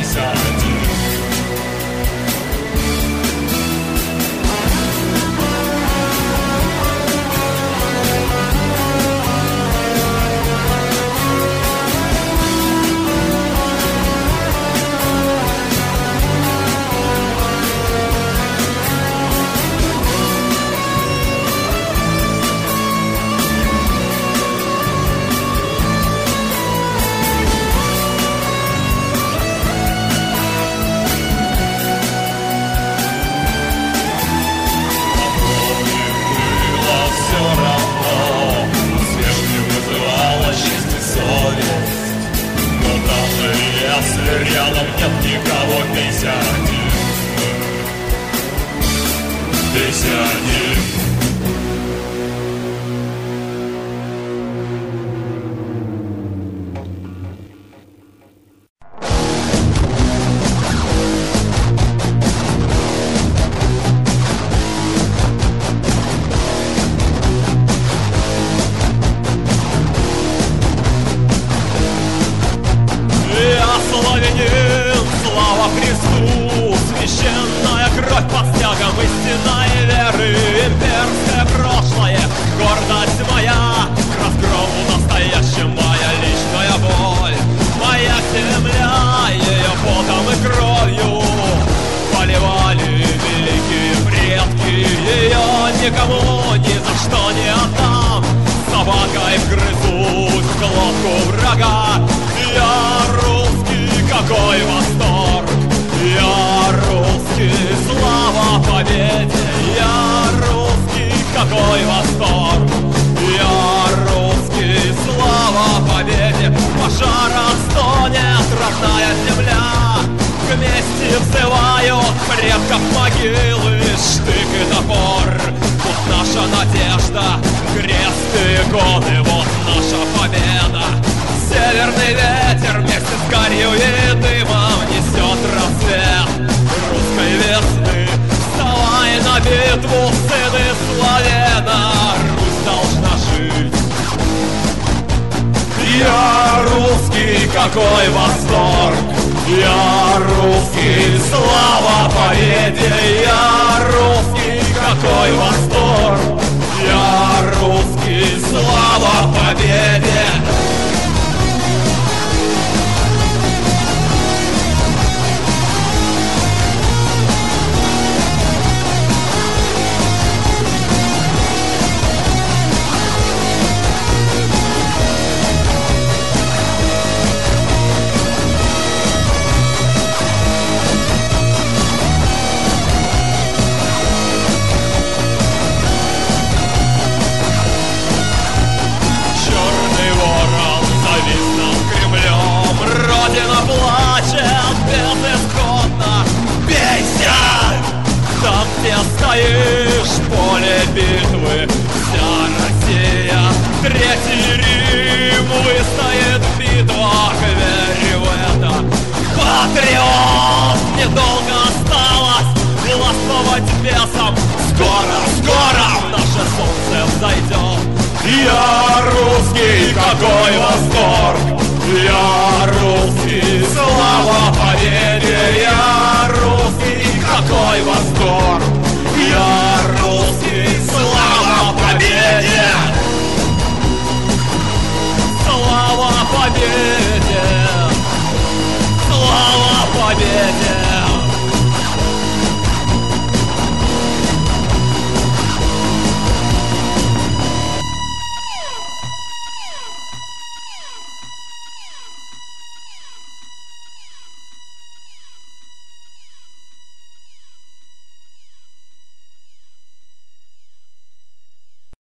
51. Рядом нет никого, 51. 51. Слава Христу, священная кровь под снегом истинной веры, имперское прошлое, гордость моя, к разгрому настоящим моя личная боль, моя земля, ее потом и кровью поливали великие предки, ее никому ни за что не отдам, собакой вгрызусь в глотку врага. Я русский, какой восторг! Я русский, слава победе! Я русский, какой восторг! Я русский, слава победе! Пожара стонет родная земля, вместе взывают предков могилы, штык и топор. Вот наша надежда, крест и иконы, вот наша победа. Северный ветер вместе с гарью и дымом несет рассвет русской весны. Вставай на битву, сыны Славена, Русь должна жить. Я русский, какой восторг! Я русский, слава победе! Я русский, какой восторг! Я русский, слава победе! Родина плачет безысходно. Бейся! Там, где стоишь, поле битвы, вся Россия, Третий Рим выстоит в битвах, верь в это. Патриот! Недолго осталось властвовать бесом. Скоро, скоро наше солнце взойдет. Я русский, какой восторг! Я русский, слава